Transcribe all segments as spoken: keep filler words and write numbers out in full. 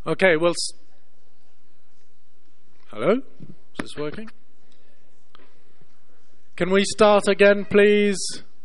Okay, well, s- hello? Is this working? Can we start again, please?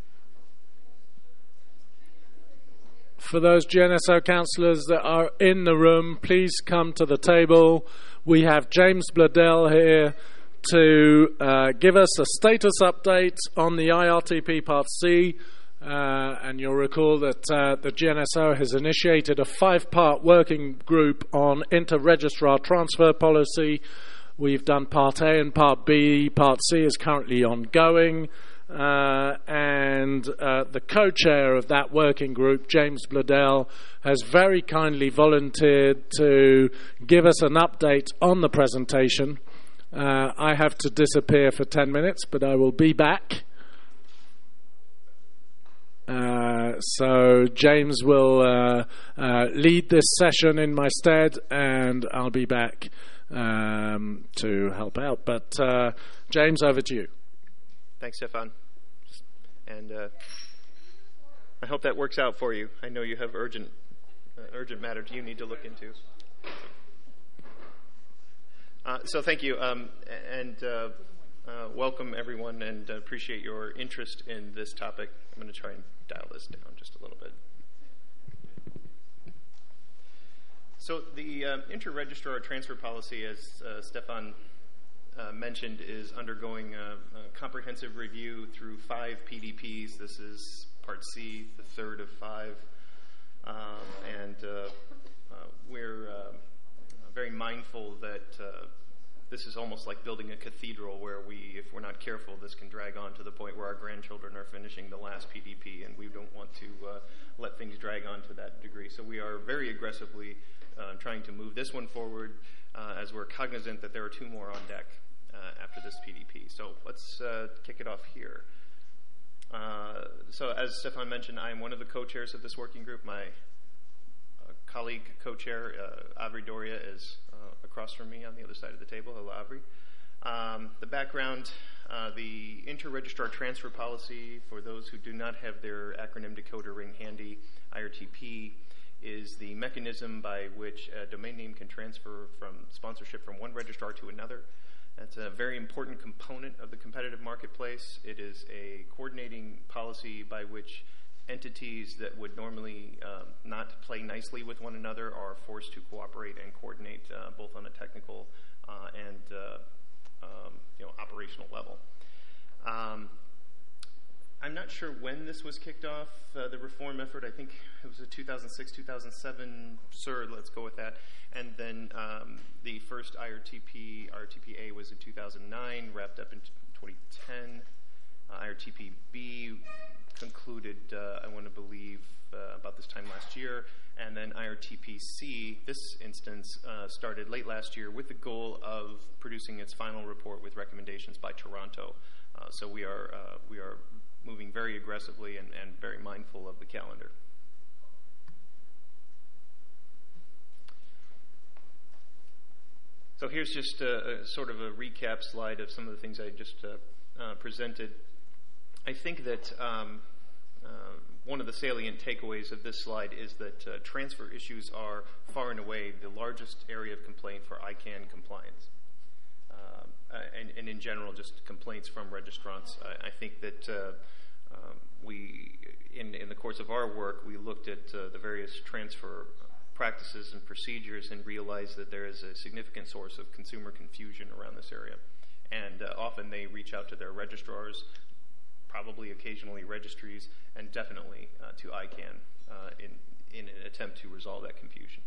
For those G N S O councillors that are in the room, please come to the table. We have James Bladell here to uh, give us a status update on the I R T P Part C. Uh, and you'll recall that uh, the G N S O has initiated a five-part working group on inter-registrar transfer policy. We've done Part A and Part B. Part C is currently ongoing. Uh, and uh, the co-chair of that working group, James Bladell, has very kindly volunteered to give us an update on the presentation. Uh, I have to disappear for ten minutes, but I will be back. Uh, so James will uh, uh, lead this session in my stead, and I'll be back um, to help out. But uh, James, over to you. Thanks, Stefan. And uh, I hope that works out for you. I know you have urgent, uh, urgent matters you need to look into. Uh, so thank you, um, and uh, uh, welcome everyone, and appreciate your interest in this topic. I'm going to try and dial this down just a little bit. So the uh, inter-registrar transfer policy, as uh, Stefan uh, mentioned, is undergoing a, a comprehensive review through five P D Ps. This is Part C, the third of five, um, and uh, uh, we're uh, very mindful that uh, this is almost like building a cathedral where we, if we're not careful, this can drag on to the point where our grandchildren are finishing the last P D P, and we don't want to uh, let things drag on to that degree. So we are very aggressively uh, trying to move this one forward uh, as we're cognizant that there are two more on deck uh, after this P D P. So let's uh, kick it off here. Uh, so as Stefan mentioned, I am one of the co-chairs of this working group. My uh, colleague co-chair, uh, Avri Doria, is uh, across from me on the other side of the table. Hello, Avri. Um, the background, uh, the inter-registrar transfer policy, for those who do not have their acronym decoder ring handy, I R T P, is the mechanism by which a domain name can transfer from sponsorship from one registrar to another. That's a very important component of the competitive marketplace. It is a coordinating policy by which entities that would normally um, not play nicely with one another are forced to cooperate and coordinate uh, both on a technical uh, and uh, um, you know, operational level. Um, I'm not sure when this was kicked off, uh, the reform effort. I think it was a two thousand six, two thousand seven, sir, let's go with that. And then um, the first I R T P, I R T P A was in two thousand nine, wrapped up in twenty ten. Uh, I R T P B concluded, uh, I want to believe, uh, about this time last year. And then I R T P C, this instance, uh, started late last year with the goal of producing its final report with recommendations by Toronto. Uh, so we are uh, we are moving very aggressively and, and very mindful of the calendar. So here's just a, a sort of a recap slide of some of the things I just uh, uh, presented. I think that um, uh, one of the salient takeaways of this slide is that uh, transfer issues are far and away the largest area of complaint for I CANN compliance. Uh, and, and in general, just complaints from registrants. I, I think that uh, um, we, in, in the course of our work, we looked at uh, the various transfer practices and procedures and realized that there is a significant source of consumer confusion around this area. And uh, often they reach out to their registrars, probably occasionally registries, and definitely uh, to I CANN uh, in, in an attempt to resolve that confusion.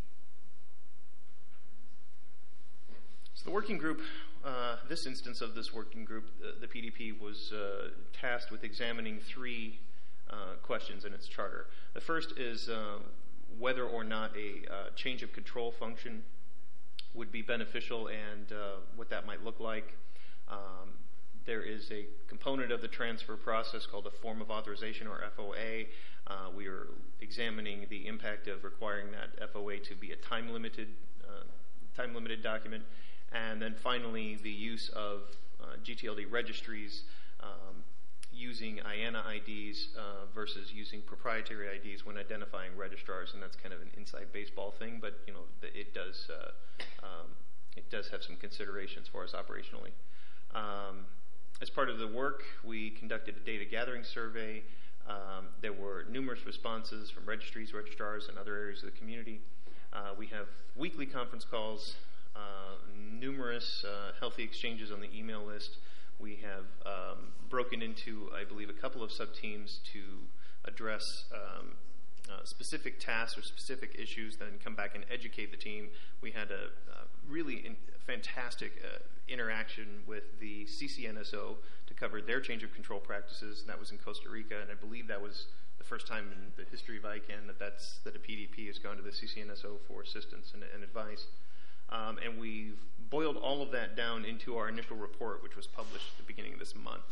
So the working group, uh, this instance of this working group, uh, the P D P was uh, tasked with examining three uh, questions in its charter. The first is uh, whether or not a uh, change of control function would be beneficial and uh, what that might look like. Um, there is a component of the transfer process called a form of authorization, or F O A. Uh, we are examining the impact of requiring that F O A to be a time-limited, uh, time-limited document. And then finally, the use of uh, G T L D registries um, using I A N A I Ds uh, versus using proprietary I Ds when identifying registrars, and that's kind of an inside baseball thing, but you know it does uh, um, it does have some considerations for us operationally. Um, as part of the work, we conducted a data gathering survey. Um, there were numerous responses from registries, registrars, and other areas of the community. Uh, we have weekly conference calls, uh, numerous uh, healthy exchanges on the email list. We have um, broken into, I believe, a couple of sub-teams to address um, uh, specific tasks or specific issues, then come back and educate the team. We had a, a really in, fantastic uh, interaction with the C C N S O to cover their change of control practices, and that was in Costa Rica, and I believe that was the first time in the history of I CANN that that's, that a P D P has gone to the C C N S O for assistance and, and advice. Um, and we've boiled all of that down into our initial report, which was published at the beginning of this month.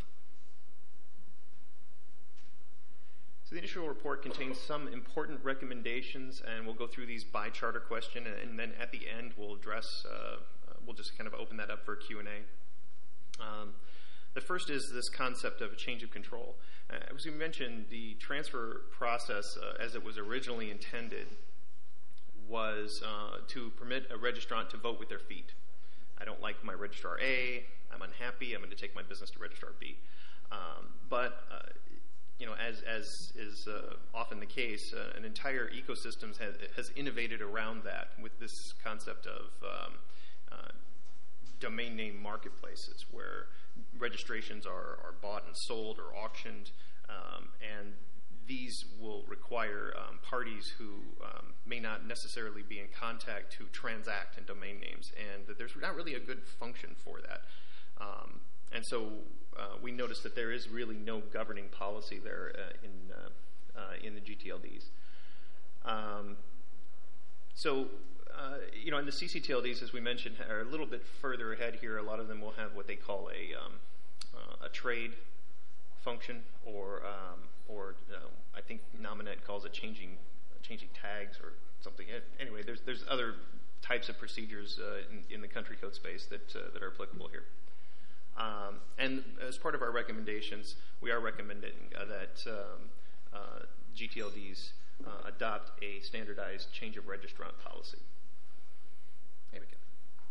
So the initial report contains some important recommendations, and we'll go through these by charter question, and then at the end we'll address, uh, we'll just kind of open that up for Q and A. Um, the first is this concept of a change of control. Uh, as we mentioned, the transfer process, uh, as it was originally intended, was uh, to permit a registrant to vote with their feet. I don't like my registrar A, I'm unhappy, I'm going to take my business to registrar B. Um, but, uh, you know, as, as is uh, often the case, uh, an entire ecosystem has, has innovated around that with this concept of um, uh, domain name marketplaces where registrations are, are bought and sold or auctioned, um, and these will require um, parties who um, may not necessarily be in contact to transact in domain names, and that there's not really a good function for that. Um, and so uh, we noticed that there is really no governing policy there uh, in uh, uh, in the G T L Ds. Um, so, uh, you know, and the C C T L Ds, as we mentioned, are a little bit further ahead here. A lot of them will have what they call a um, uh, a trade function, or um, or uh, I think Nominet calls it changing changing tags or something. Anyway, there's there's other types of procedures uh, in, in the country code space that uh, that are applicable here. Um, and as part of our recommendations, we are recommending uh, that um, uh, G T L Ds uh, adopt a standardized change of registrant policy. There we go.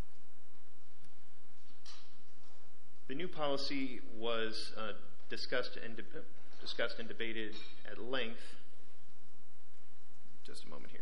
The new policy was uh, discussed and de- discussed and debated at length. Just a moment here.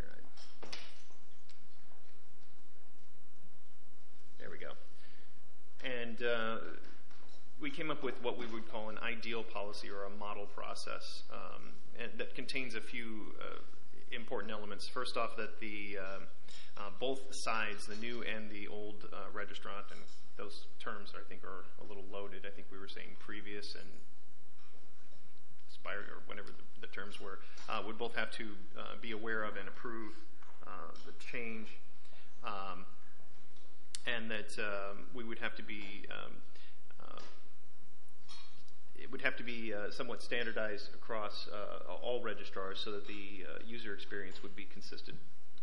There we go. And uh, we came up with what we would call an ideal policy or a model process, um, and that contains a few uh, important elements. First off, that the uh, uh, both sides, the new and the old uh, registrant, and those terms I think are a little loaded. I think we were saying previous and expired, or whatever the, the terms were, uh, would both have to uh, be aware of and approve uh, the change, um, and that um, we would have to be um, uh, it would have to be uh, somewhat standardized across uh, all registrars so that the uh, user experience would be consistent.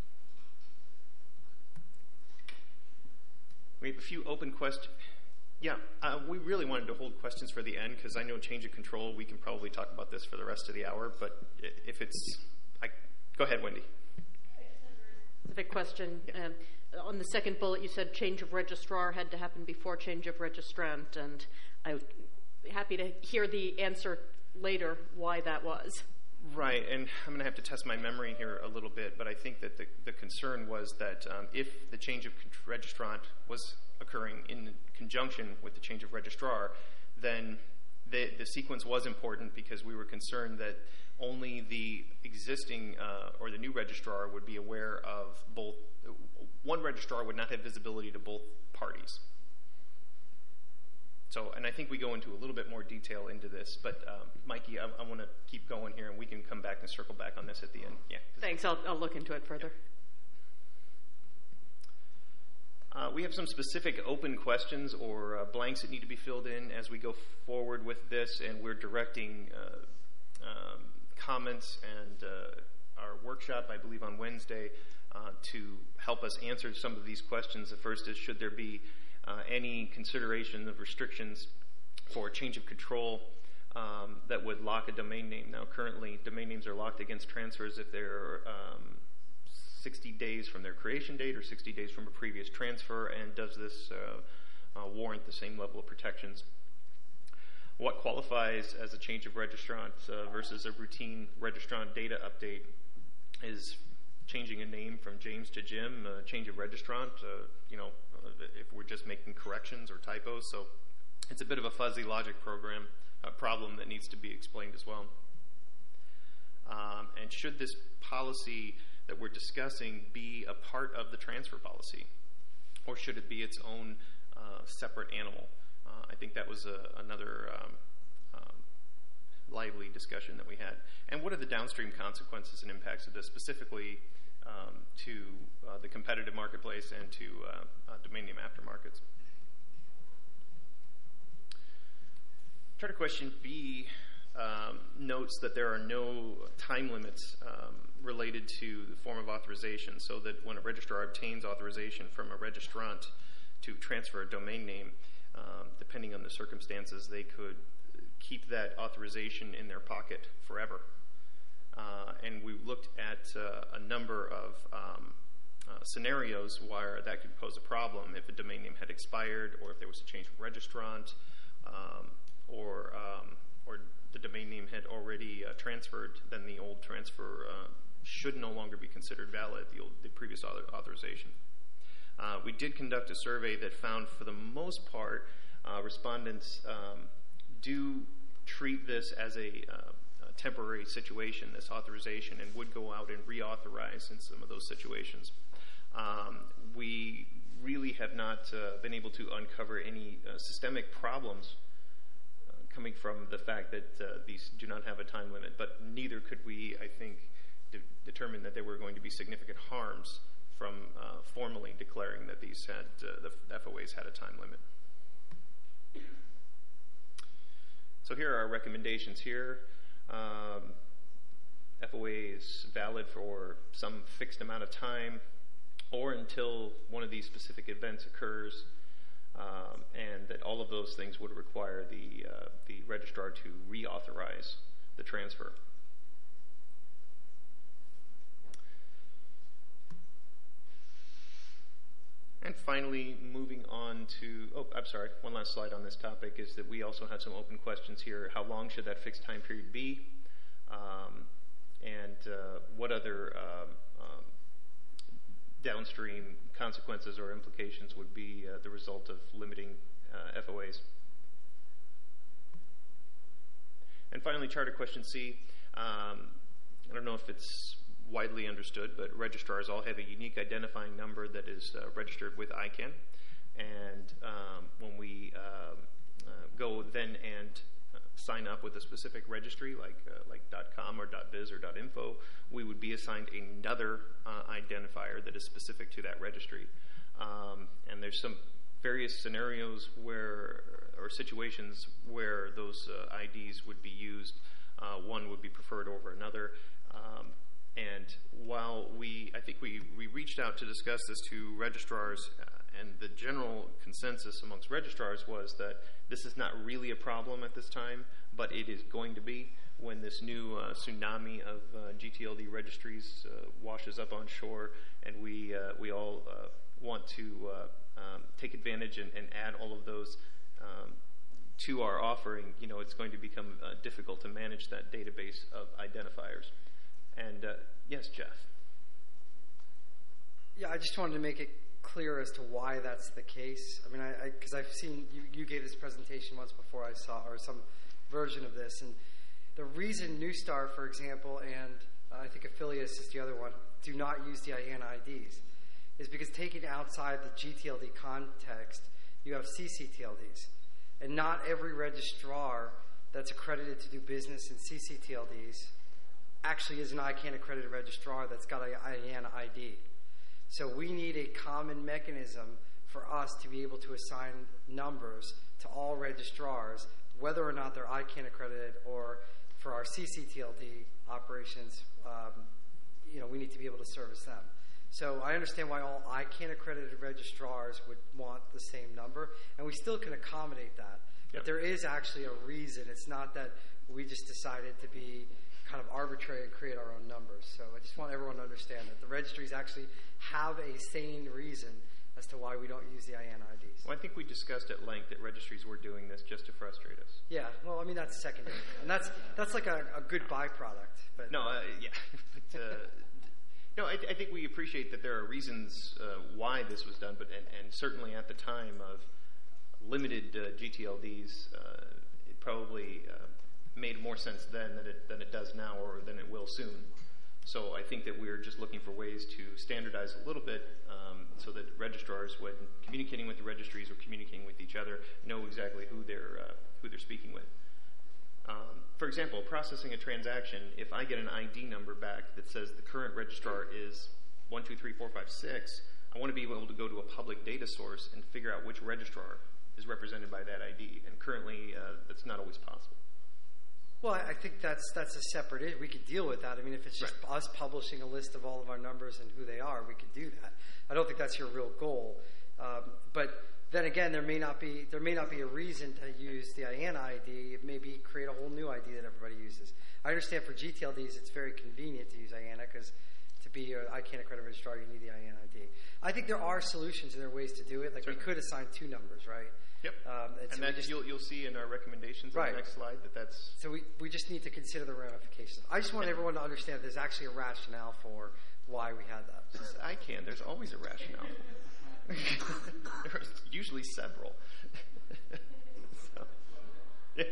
We have a few open questions. Yeah, uh, we really wanted to hold questions for the end because I know change of control, we can probably talk about this for the rest of the hour, but if it's, I, go ahead, Wendy. Specific question. Yeah. Um, on the second bullet, you said change of registrar had to happen before change of registrant, and I'm happy to hear the answer later why that was. Right, and I'm going to have to test my memory here a little bit, but I think that the, the concern was that um, if the change of registrant was occurring in conjunction with the change of registrar, then the, the sequence was important because we were concerned that only the existing uh, or the new registrar would be aware of both. One registrar would not have visibility to both parties. So, and I think we go into a little bit more detail into this, but um, Mikey, I, I want to keep going here, and we can come back and circle back on this at the end. Yeah. Thanks. I'll, I'll look into it further. Yeah. Uh, we have some specific open questions or uh, blanks that need to be filled in as we go forward with this, and we're directing uh, um, comments and uh, our workshop, I believe, on Wednesday uh, to help us answer some of these questions. The first is, should there be Uh, any consideration of restrictions for change of control um, that would lock a domain name. Now, currently, domain names are locked against transfers if they're um, sixty days from their creation date or sixty days from a previous transfer, and does this uh, uh, warrant the same level of protections? What qualifies as a change of registrant uh, versus a routine registrant data update is changing a name from James to Jim, uh, change of registrant, uh, you know, if we're just making corrections or typos. So it's a bit of a fuzzy logic program uh, problem that needs to be explained as well. Um, and should this policy that we're discussing be a part of the transfer policy, or should it be its own uh, separate animal? Uh, I think that was a, another um, um, lively discussion that we had. And what are the downstream consequences and impacts of this, specifically um, to uh, the competitive marketplace and to uh, uh, domain name aftermarkets? Charter question B um, notes that there are no time limits um, related to the form of authorization, so that when a registrar obtains authorization from a registrant to transfer a domain name, um, depending on the circumstances, they could keep that authorization in their pocket forever. Uh, and we looked at uh, a number of um, uh, scenarios where that could pose a problem if a domain name had expired, or if there was a change of registrant, um, or um, or the domain name had already uh, transferred. Then the old transfer uh, should no longer be considered valid, the, old, the previous author- authorization. Uh, we did conduct a survey that found, for the most part, uh, respondents um, do treat this as a, uh, a temporary situation, this authorization, and would go out and reauthorize in some of those situations. Um, we really have not uh, been able to uncover any uh, systemic problems uh, coming from the fact that uh, these do not have a time limit, but neither could we, I think, de- determine that there were going to be significant harms from uh, formally declaring that these had, uh, the F O As had a time limit. So here are our recommendations here. Um, F O A is valid for some fixed amount of time, or until one of these specific events occurs, um, and that all of those things would require the, uh, the registrar to reauthorize the transfer. And finally, moving on to, oh, I'm sorry, one last slide on this topic is that we also have some open questions here. How long should that fixed time period be? Um, and uh, what other um, um, downstream consequences or implications would be uh, the result of limiting uh, F O As? And finally, Charter question C. Um, I don't know if it's widely understood, but registrars all have a unique identifying number that is uh, registered with I C A N. And um, when we um, uh, go then and uh, sign up with a specific registry, like uh, like .com or .biz or .info, we would be assigned another uh, identifier that is specific to that registry. Um, and there's some various scenarios where, or situations where those uh, I Ds would be used. Uh, one would be preferred over another. Um, And while we, I think we, we reached out to discuss this to registrars, uh, and the general consensus amongst registrars was that this is not really a problem at this time, but it is going to be when this new uh, tsunami of uh, G T L D registries uh, washes up on shore, and we uh, we all uh, want to uh, um, take advantage and, and add all of those um, to our offering. You know, it's going to become uh, difficult to manage that database of identifiers. And, uh, yes, Jeff. Yeah, I just wanted to make it clear as to why that's the case. I mean, I because I've seen, you, you gave this presentation once before I saw, or some version of this. And the reason Neustar, for example, and uh, I think Affilius is the other one, do not use the I A N I Ds is because taken outside the G T L D context, you have C C T L Ds. And not every registrar that's accredited to do business in C C T L Ds actually is an I C A N accredited registrar that's got an I A N I D. So we need a common mechanism for us to be able to assign numbers to all registrars, whether or not they're I C A N accredited, or for our C C T L D operations, um, you know, we need to be able to service them. So I understand why all I C A N accredited registrars would want the same number, and we still can accommodate that. Yep. There is actually a reason. It's not that we just decided to be kind of arbitrary and create our own numbers. So I just want everyone to understand that the registries actually have a sane reason as to why we don't use the I A N I Ds. Well, I think we discussed at length that registries were doing this just to frustrate us. Yeah, well, I mean, that's secondary. And that's that's like a, a good byproduct. But No, uh, yeah. but, uh, no, I, I think we appreciate that there are reasons uh, why this was done, but and, and certainly at the time of limited uh, G T L Ds, uh, it probably uh, made more sense then than it, than it does now or than it will soon. So I think that we're just looking for ways to standardize a little bit um, so that registrars, when communicating with the registries or communicating with each other, know exactly who they're uh, who they're speaking with. Um, for example, processing a transaction, if I get an I D number back that says the current registrar is one two three four five six, I want to be able to go to a public data source and figure out which registrar is represented by that I D. And currently, uh, that's not always possible. Well, I think that's that's a separate issue. We could deal with that. I mean, if it's just Right. us publishing a list of all of our numbers and who they are, we could do that. I don't think that's your real goal. Um, but then again, there may not be there may not be a reason to use the I A N I D. Maybe create a whole new I D that everybody uses. I understand for G T L Ds, it's very convenient to use I A N A because to be an I C A N accredited registrar, you need the I A N I D. I think there are solutions and there are ways to do it. Like Certainly. we could assign two numbers, right? Yep. Um, and so and we that just- you'll you'll see in our recommendations Right. on the next slide that that's So we, we just need to consider the ramifications. I just want everyone to understand there's actually a rationale for why we had that. I can. There's always a rationale. There's usually several. so, yeah.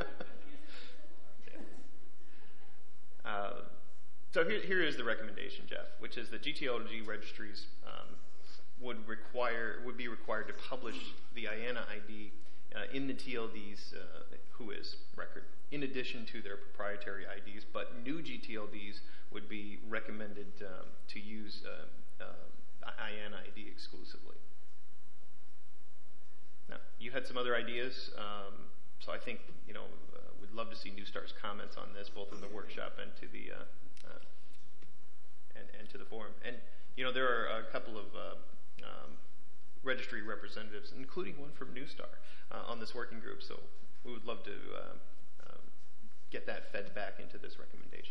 yeah. Uh, so here, here is the recommendation, Jeff, which is that G T L G registries um, would require would be required to publish the I A N A I D uh, in the T L D's uh, who is record, in addition to their proprietary I Ds. But new G T L Ds would be recommended um, to use uh, uh, I A N I D exclusively. Now, you had some other ideas, um, so I think you know uh, we'd love to see Newstar's comments on this, both in the workshop and to the uh, uh, and, and to the forum. And you know there are a couple of uh, um, registry representatives, including one from Newstar, uh, on this working group. So we would love to uh, um, get that fed back into this recommendation.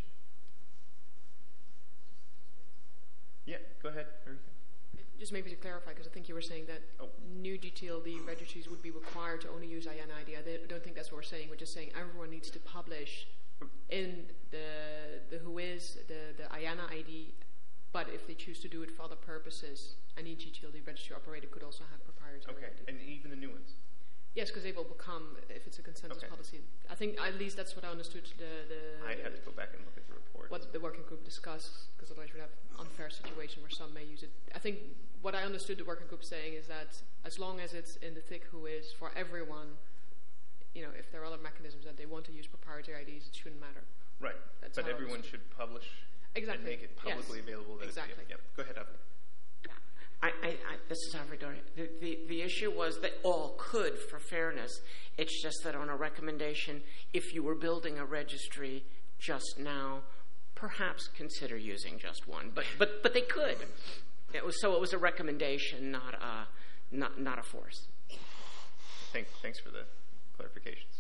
Yeah, go ahead. Just maybe to clarify, because I think you were saying that Oh. new G T L D registries would be required to only use I A N I D. I don't think that's what we're saying. We're just saying everyone needs to publish in the the who is, the, the I A N I D, but if they choose to do it for other purposes, any G T L D registry operator could also have proprietary Okay, I D. and even the new ones. Yes, because they will become, if it's a consensus Okay. policy. I think at least that's what I understood the, the I had to go back and look at the report. what the working group discussed, because otherwise we'd have an unfair situation where some may use it. I think what I understood the working group saying is that as long as it's in the thick who is for everyone, you know, if there are other mechanisms that they want to use proprietary I Ds, it shouldn't matter. Right, That's but how I everyone understood. should publish Exactly. and make it publicly Yes. available. That Exactly. It's, yep. Go ahead, Evan. I, I, I, this is Harvey Dory. The, the, the issue was that all could, for fairness. It's just that on a recommendation, if you were building a registry just now, perhaps consider using just one. But but but they could. It was, so it was a recommendation, not a not not a force. Thank, thanks for the clarifications.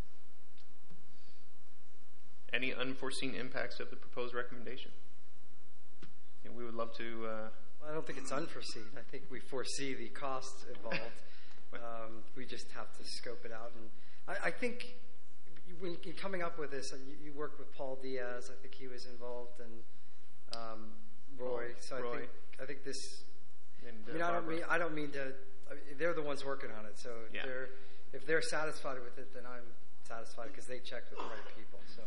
Any unforeseen impacts of the proposed recommendation? Yeah, we would love to. Uh, I don't think it's unforeseen. I think we foresee the costs involved. um, we just have to scope it out. And I, I think when in coming up with this, you, you worked with Paul Diaz. I think he was involved, and um, Roy. Paul, so I Roy. think I think this. and, uh, I mean, I don't Barbara. mean I don't mean to. I mean, they're the ones working on it. So if Yeah. they're if they're satisfied with it, then I'm satisfied because they checked with the right people. So.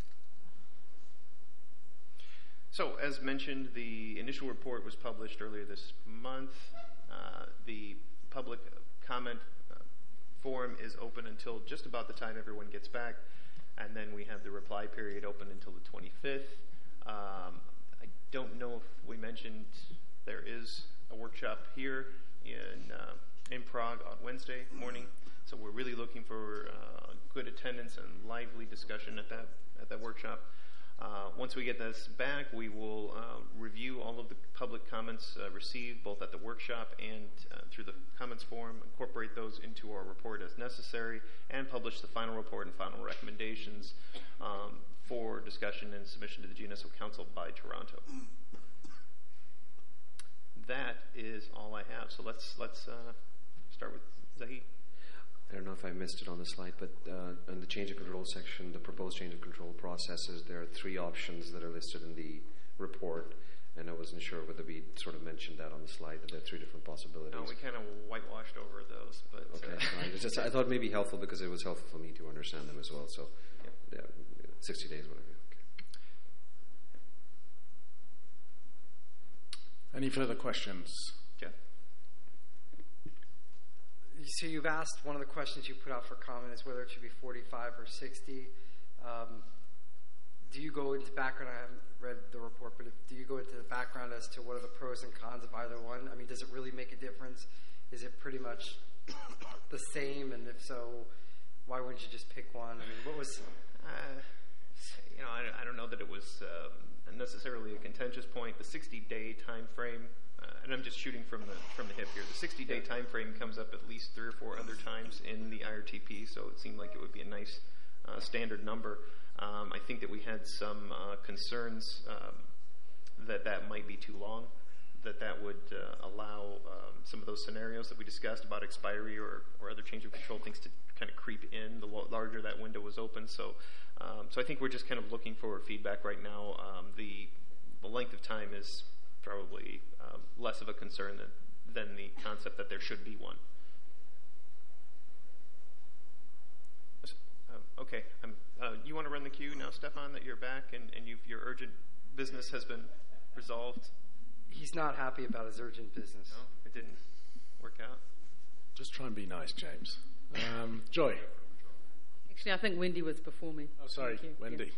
So, as mentioned, the initial report was published earlier this month. Uh, the public comment uh, forum is open until just about the time everyone gets back, and then we have the reply period open until the twenty-fifth. Um, I don't know if we mentioned there is a workshop here in uh, in Prague on Wednesday morning, so we're really looking for uh, good attendance and lively discussion at that at that workshop. Uh, once we get this back, we will uh, review all of the public comments uh, received, both at the workshop and uh, through the comments forum, incorporate those into our report as necessary, and publish the final report and final recommendations um, for discussion and submission to the G N S O Council by Toronto. That is all I have. So let's let's uh, start with Zahid. I don't know if I missed it on the slide, but uh, in the change of control section, the proposed change of control processes, there are three options that are listed in the report, and I wasn't sure whether we sort of mentioned that on the slide, that there are three different possibilities. No, we kind of whitewashed over those. But okay, uh, fine. It's just, I thought it may be helpful because it was helpful for me to understand them as well, so yeah, sixty days, whatever. Okay. Any further questions? Jeff? So you've asked, one of the questions you put out for comment is whether it should be forty-five or sixty. Um, do you go into background? I haven't read the report, but if, do you go into the background as to what are the pros and cons of either one? I mean, does it really make a difference? Is it pretty much the same? And if so, why wouldn't you just pick one? I mean, what was... Uh, you know, I, I don't know that it was um, necessarily a contentious point. The sixty-day time frame, uh, and I'm just shooting from the from the hip here. The sixty-day time frame comes up at least three or four other times in the I R T P, so it seemed like it would be a nice uh, standard number. Um, I think that we had some uh, concerns um, that that might be too long, that that would uh, allow um, some of those scenarios that we discussed about expiry or, or other change of control things to kind of creep in the lo- larger that window was open. So um, so I think we're just kind of looking for feedback right now. Um, the, the length of time is probably uh, less of a concern than, than the concept that there should be one. Uh, okay. I'm, uh, you want to run the queue now, Stefan, that you're back and, and you've, your urgent business has been resolved? He's not happy about his urgent business. No, it didn't work out. Just try and be nice, James. Um, Joy. Actually, I think Wendy was before me. Oh, sorry, Wendy.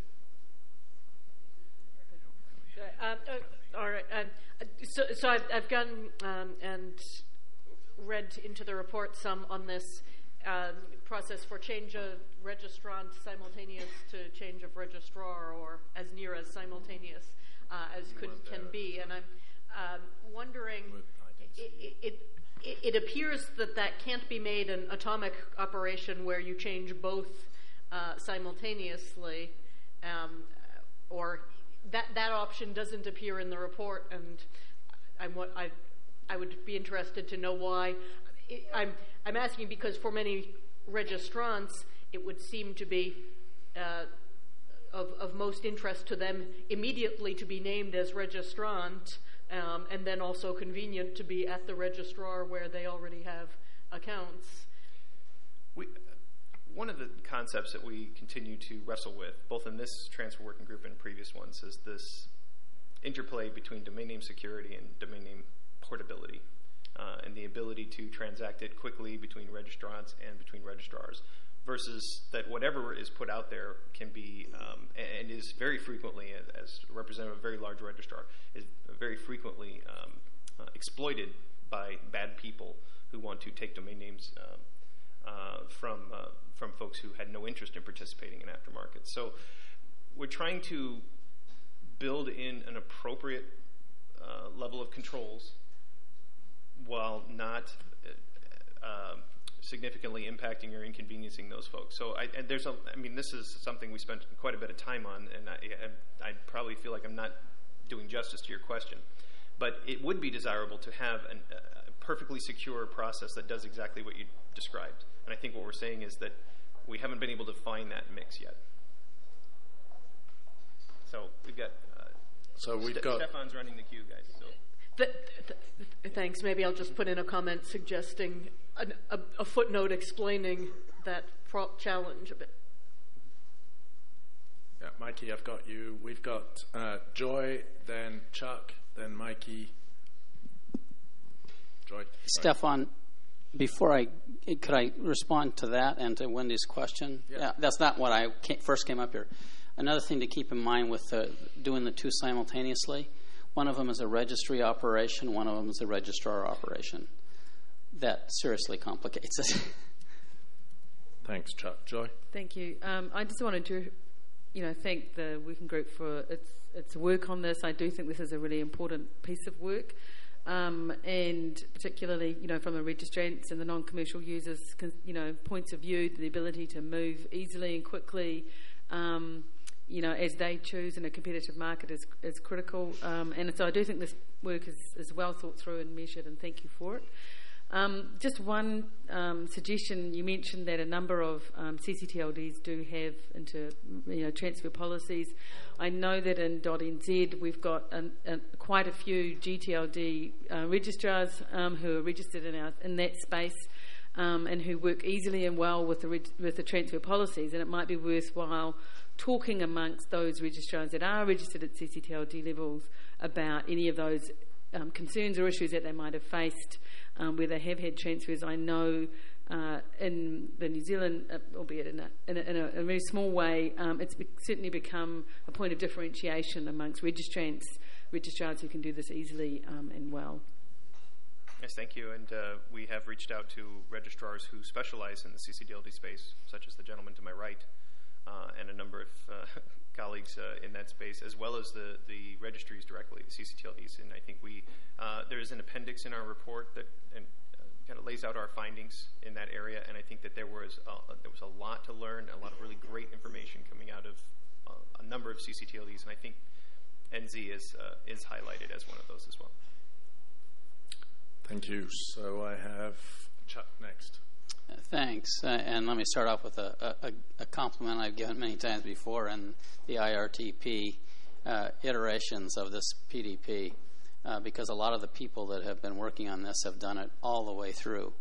Um, uh, all right. Um, so, so I've, I've gone um, and read into the report some on this um, process for change of registrant simultaneous to change of registrar, or as near as simultaneous uh, as could can be. And I'm um, wondering, it, it, it, it appears that that can't be made an atomic operation where you change both uh, simultaneously, um, or that that option doesn't appear in the report, and I'm what I I would be interested to know why. It, I'm I'm asking because for many registrants, it would seem to be uh, of of most interest to them immediately to be named as registrant, um, and then also convenient to be at the registrar where they already have accounts. We. One of the concepts that we continue to wrestle with, both in this transfer working group and previous ones, is this interplay between domain name security and domain name portability, uh, and the ability to transact it quickly between registrants and between registrars, versus that whatever is put out there can be, um, and is very frequently, as a representative of a very large registrar, is very frequently um, uh, exploited by bad people who want to take domain names um, uh, from uh, from folks who had no interest in participating in aftermarket. So we're trying to build in an appropriate uh, level of controls while not uh, significantly impacting or inconveniencing those folks. So I, and there's a, I mean, this is something we spent quite a bit of time on, and I, I, I probably feel like I'm not doing justice to your question. But it would be desirable to have an, a perfectly secure process that does exactly what you described. And I think what we're saying is that we haven't been able to find that mix yet. So we've got. Uh, so we've Ste- got. Stefan's running the queue, guys. So. Th- th- thanks. Maybe I'll just put in a comment suggesting an, a, a footnote explaining that pro- challenge a bit. Yeah, Mikey, I've got you. We've got uh, Joy, then Chuck, then Mikey. Joy. Stefan, before I could I respond to that and to Wendy's question? Yeah. Yeah, that's not what I came, first came up here. Another thing to keep in mind with uh, doing the two simultaneously, one of them is a registry operation, one of them is a registrar operation. That seriously complicates it. Thanks, Chuck. Joy? Thank you. Um, I just wanted to you know, thank the working group for its its work on this. I do think this is a really important piece of work, um, and particularly, you know, from the registrants and the non-commercial users, you know, points of view, the ability to move easily and quickly, um, you know, as they choose in a competitive market is is critical. Um, and so I do think this work is, is well thought through and measured, and thank you for it. Um, just one um, suggestion. You mentioned that a number of um, C C T L Ds do have into you know transfer policies. I know that in .N Z we've got an, an, quite a few G T L D uh, registrars um, who are registered in our in that space um, and who work easily and well with the reg- with the transfer policies. And it might be worthwhile talking amongst those registrars that are registered at C C T L D levels about any of those um, concerns or issues that they might have faced. Um, where they have had transfers. I know uh, in the New Zealand, uh, albeit in a, in, a, in a, a very small way, um, it's be- certainly become a point of differentiation amongst registrants, registrars who can do this easily um, and well. Yes, thank you. And uh, we have reached out to registrars who specialize in the C C T L D space, such as the gentleman to my right, uh, and a number of uh, colleagues uh, in that space, as well as the, the registries directly, the C C T L Ds. And I think we uh, there is an appendix in our report that and, uh, kind of lays out our findings in that area. And I think that there was a, there was a lot to learn, a lot of really great information coming out of uh, a number of C C T L Ds. And I think N Z is uh, is highlighted as one of those as well. Thank you. So I have Chuck next. Uh, thanks. Uh, and let me start off with a, a, a compliment I've given many times before in the I R T P uh, iterations of this P D P, uh, because a lot of the people that have been working on this have done it all the way through.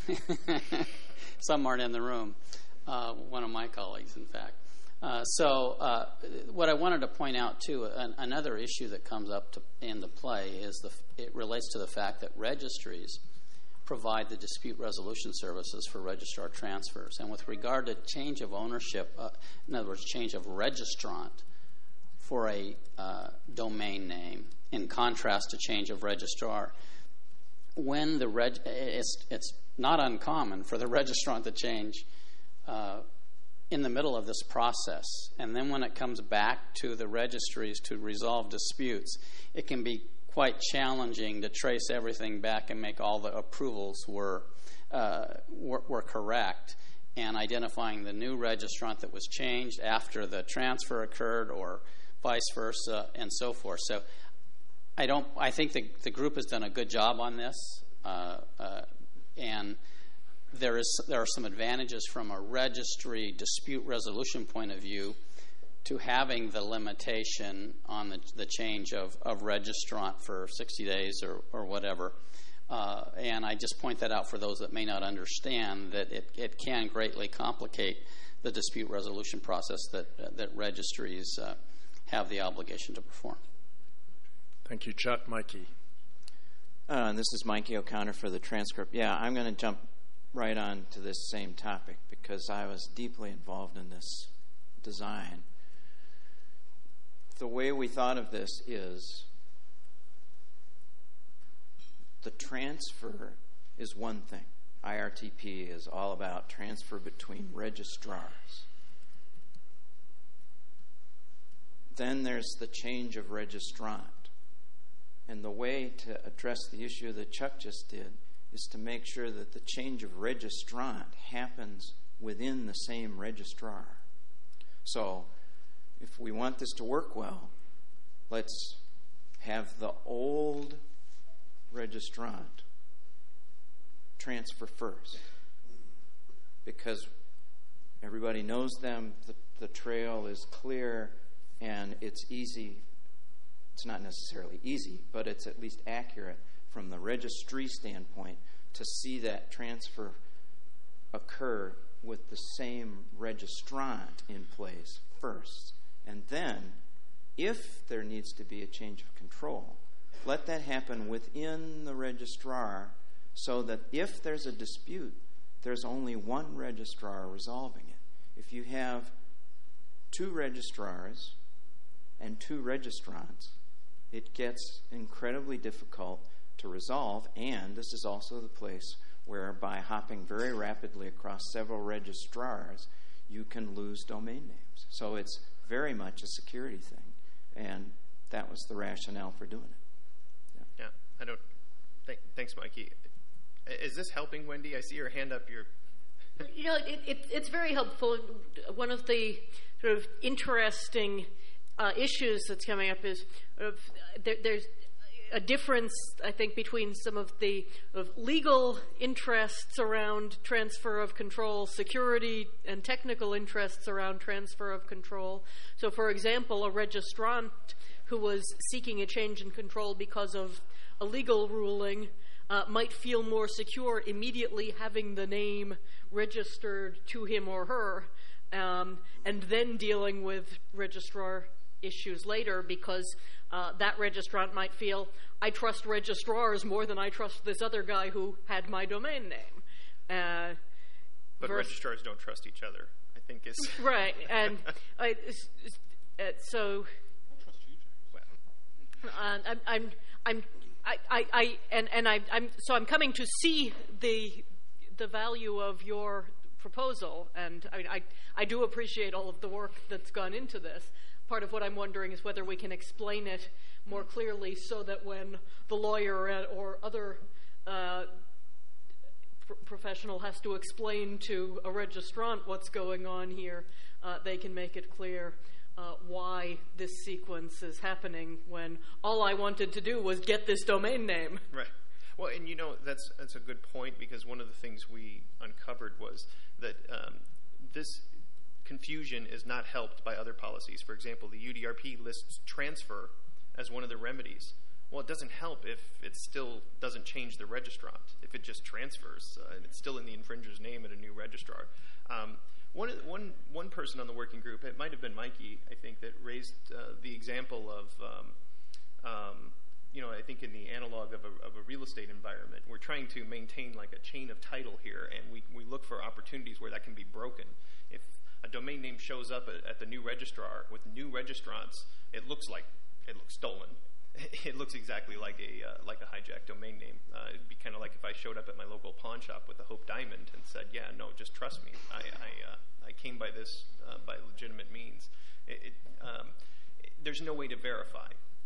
Some aren't in the room. Uh, one of my colleagues, in fact. Uh, so uh, what I wanted to point out, too, an, another issue that comes up to, into play is the, it relates to the fact that registries provide the dispute resolution services for registrar transfers. And with regard to change of ownership, uh, in other words, change of registrant for a uh, domain name, in contrast to change of registrar, when the reg- it's, it's not uncommon for the registrant to change uh, in the middle of this process. And then when it comes back to the registries to resolve disputes, it can be quite challenging to trace everything back and make all the approvals were, uh, were, were correct, and identifying the new registrant that was changed after the transfer occurred or vice versa and so forth. So I don't. I think the, the group has done a good job on this, uh, uh, and There is there are some advantages from a registry dispute resolution point of view to having the limitation on the, the change of, of registrant for sixty days or, or whatever. Uh, and I just point that out for those that may not understand that it, it can greatly complicate the dispute resolution process that, uh, that registries uh, have the obligation to perform. Thank you, Chuck. Mikey. Uh, this is Mikey O'Connor for the transcript. Yeah, I'm going to jump right on to this same topic because I was deeply involved in this design. The way we thought of this is the transfer is one thing. I R T P is all about transfer between registrars. Then there's the change of registrant. And the way to address the issue that Chuck just did is to make sure that the change of registrant happens within the same registrar. So if we want this to work well, let's have the old registrant transfer first, because everybody knows them, the, the trail is clear, and it's easy. It's not necessarily easy, but it's at least accurate from the registry standpoint to see that transfer occur with the same registrant in place first. And then, if there needs to be a change of control, let that happen within the registrar so that if there's a dispute, there's only one registrar resolving it. If you have two registrars and two registrants, it gets incredibly difficult to resolve, and this is also the place where by hopping very rapidly across several registrars, you can lose domain names. So it's very much a security thing, and that was the rationale for doing it. Yeah, yeah I don't. Th- thanks, Mikey. Is this helping, Wendy? I see your hand up. You're. You know, it, it, it's very helpful. One of the sort of interesting uh, issues that's coming up is uh, there, there's a difference, I think, between some of the of legal interests around transfer of control, security and technical interests around transfer of control. So, for example, a registrant who was seeking a change in control because of a legal ruling uh, might feel more secure immediately having the name registered to him or her, um, and then dealing with registrar issues later, because uh, that registrant might feel, I trust registrars more than I trust this other guy who had my domain name. Uh, but vers- registrars don't trust each other, I think is... Right, and I, uh, so... Uh, I'm, I'm, I'm, I, I, I, and, and I, I'm, so I'm coming to see the the value of your proposal, and I mean, I, I do appreciate all of the work that's gone into this. Part of what I'm wondering is whether we can explain it more clearly so that when the lawyer or other uh, pr- professional has to explain to a registrant what's going on here, uh, they can make it clear uh, why this sequence is happening when all I wanted to do was get this domain name. Right. Well, and you know, that's that's a good point, because one of the things we uncovered was that um, this confusion is not helped by other policies. For example, the U D R P lists transfer as one of the remedies. Well, it doesn't help if it still doesn't change the registrant, if it just transfers uh, and it's still in the infringer's name at a new registrar. Um, one, one, one person on the working group, it might have been Mikey, I think, that raised uh, the example of um, um, you know, I think in the analog of a, of a real estate environment, we're trying to maintain like a chain of title here, and we, we look for opportunities where that can be broken. If a domain name shows up at, at the new registrar with new registrants, it looks like it looks stolen. It looks exactly like a uh, like a hijacked domain name. Uh, it'd be kind of like if I showed up at my local pawn shop with a Hope Diamond and said, "Yeah, no, just trust me. I I, uh, I came by this uh, by legitimate means." It, it, um, it, there's no way to verify.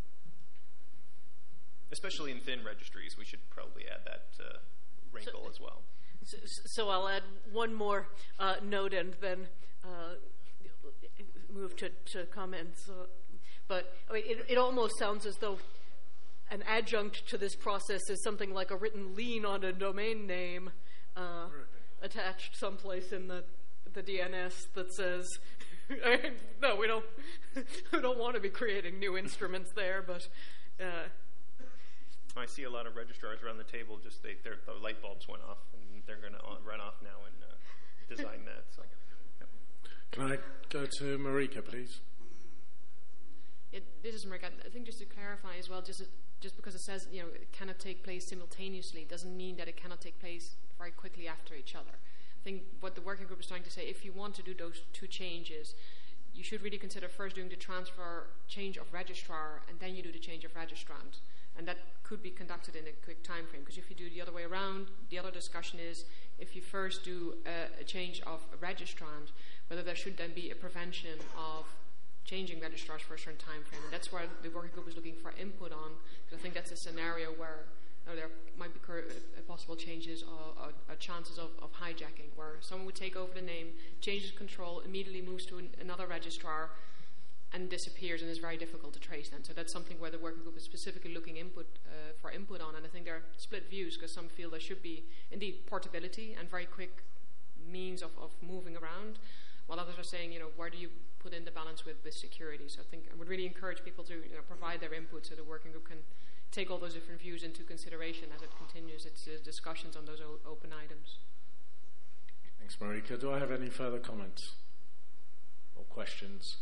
Especially in thin registries, we should probably add that uh, wrinkle so, as well. So, so I'll add one more uh, note and then uh, move to, to comments. Uh, but I mean, it, it almost sounds as though an adjunct to this process is something like a written lien on a domain name uh, attached someplace in the the D N S that says, I mean, no, we don't we don't want to be creating new instruments there, but. Uh, I see a lot of registrars around the table. Just they, their the light bulbs went off, and they're going to run off now and uh, design that. So, yeah. Can I go to Marika, please? It, this is Marika. I think just to clarify as well, just just because it says you know it cannot take place simultaneously doesn't mean that it cannot take place very quickly after each other. I think what the working group is trying to say, if you want to do those two changes, you should really consider first doing the transfer change of registrar, and then you do the change of registrant. And that could be conducted in a quick time frame, because if you do the other way around, the other discussion is if you first do a, a change of a registrant, whether there should then be a prevention of changing registrars for a certain time frame. And that's where the working group is looking for input on, because I think that's a scenario where you know, there might be cur- uh, possible changes or, or, or chances of, of hijacking, where someone would take over the name, changes control, immediately moves to an, another registrar, and disappears, and is very difficult to trace then. So that's something where the working group is specifically looking input uh, for input on, and I think there are split views, because some feel there should be indeed portability and very quick means of, of moving around, while others are saying, you know, where do you put in the balance with, with security? So I think I would really encourage people to you know, provide their input so the working group can take all those different views into consideration as it continues its uh, discussions on those o- open items. Thanks, Marika. Do I have any further comments or questions?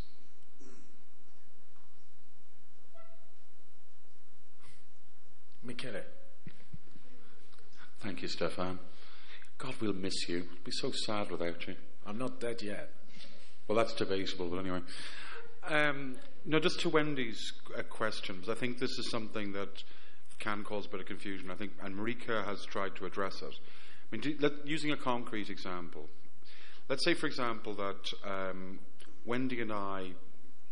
Michele. Thank you, Stefan. God, we'll miss you. It'll be so sad without you. I'm not dead yet. Well, that's debatable, but anyway. Um, no, just to Wendy's uh, questions, I think this is something that can cause a bit of confusion. I think, and Marika has tried to address it. I mean, do, let, using a concrete example, let's say, for example, that um, Wendy and I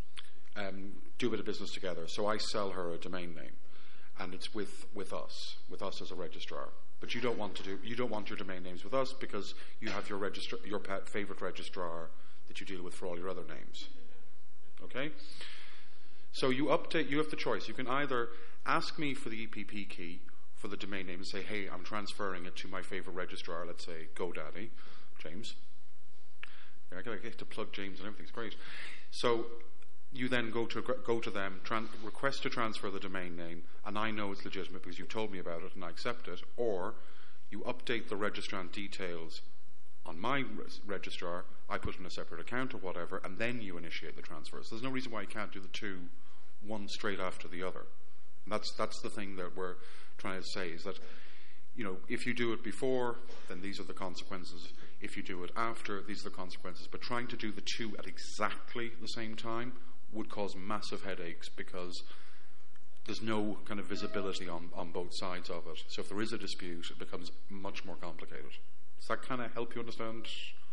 um, do a bit of business together. So I sell her a domain name, and it's with, with us, with us as a registrar. But you don't want to do you don't want your domain names with us because you have your registrar, your pet favorite registrar that you deal with for all your other names. Okay? So you update. You have the choice. You can either ask me for the E P P key for the domain name and say, "Hey, I'm transferring it to my favorite registrar. Let's say GoDaddy, James." Yeah, I get to plug James and everything's great. So you then go to go to them, tran- request to transfer the domain name, and I know it's legitimate because you told me about it and I accept it. Or you update the registrant details on my res- registrar, I put in a separate account or whatever, and then you initiate the transfer. So there's no reason why you can't do the two, one straight after the other. And that's that's the thing that we're trying to say, is that, you know, if you do it before, then these are the consequences. If you do it after, these are the consequences. But trying to do the two at exactly the same time would cause massive headaches because there's no kind of visibility on, on both sides of it. So if there is a dispute, it becomes much more complicated. Does that kind of help you understand?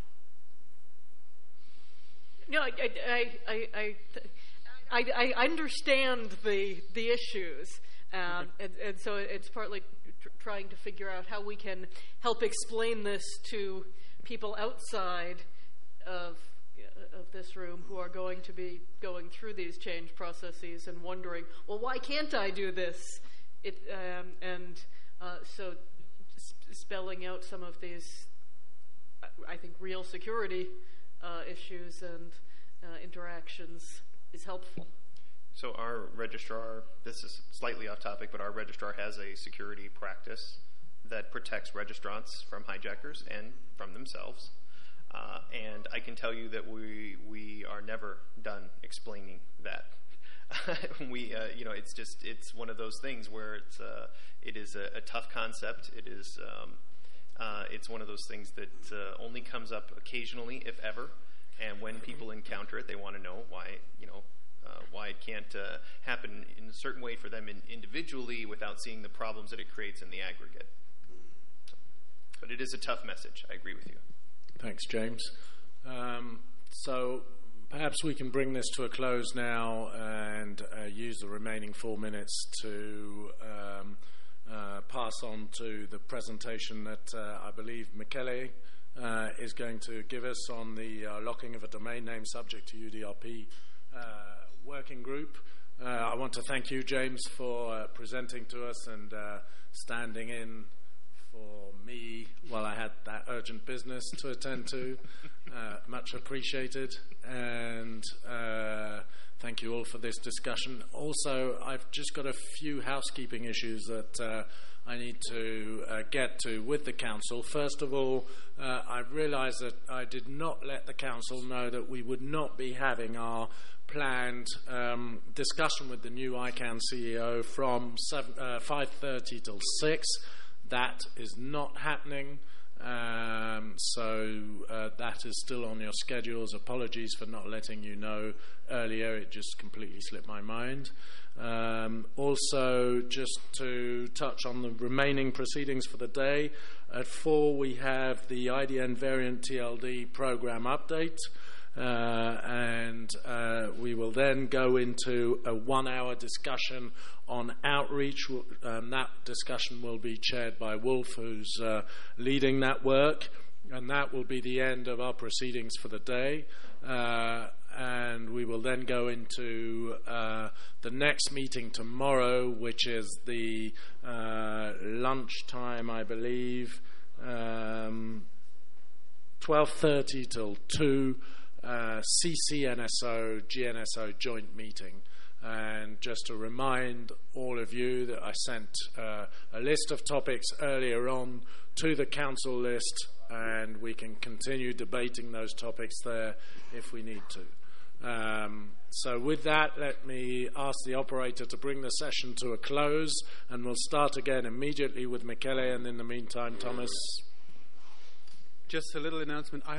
No, I, I, I, I, I, I understand the the issues, um, and, and so it's partly tr- trying to figure out how we can help explain this to people outside of of this room who are going to be going through these change processes and wondering, well, why can't I do this? It um, and uh, so sp- spelling out some of these, I think, real security uh, issues and uh, interactions is helpful. So our registrar, this is slightly off topic, but our registrar has a security practice that protects registrants from hijackers and from themselves. Uh, and I can tell you that we we are never done explaining that. we, uh, you know, it's just it's one of those things where it's uh, it is a, a tough concept. It is um, uh, it's one of those things that uh, only comes up occasionally, if ever. And when people encounter it, they want to know why you know uh, why it can't uh, happen in a certain way for them in, individually without seeing the problems that it creates in the aggregate. So, but it is a tough message. I agree with you. Thanks, James. Um, so perhaps we can bring this to a close now and uh, use the remaining four minutes to um, uh, pass on to the presentation that uh, I believe Michele uh, is going to give us on the uh, locking of a domain name subject to U D R P uh, working group. Uh, I want to thank you, James, for uh, presenting to us and uh, standing in for me while I had that urgent business to attend to. Uh, much appreciated. And uh, thank you all for this discussion. Also, I've just got a few housekeeping issues that uh, I need to uh, get to with the council. First of all, uh, I've realised that I did not let the council know that we would not be having our planned um, discussion with the new ICANN C E O from seven, uh, five thirty till six. That is not happening, um, so uh, that is still on your schedules. Apologies for not letting you know earlier. It just completely slipped my mind. Um, also, just to touch on the remaining proceedings for the day, at four we have the I D N variant T L D program update. Uh, and uh, we will then go into a one-hour discussion on outreach. Um, that discussion will be chaired by Wolf, who's uh, leading that work, and that will be the end of our proceedings for the day. Uh, and we will then go into uh, the next meeting tomorrow, which is the uh, lunchtime, I believe, um, twelve thirty till two. Uh, C C N S O, G N S O joint meeting. And just to remind all of you that I sent uh, a list of topics earlier on to the council list, and we can continue debating those topics there if we need to. Um, so with that, let me ask the operator to bring the session to a close, and we'll start again immediately with Michele, and in the meantime, Thomas. Just a little announcement. I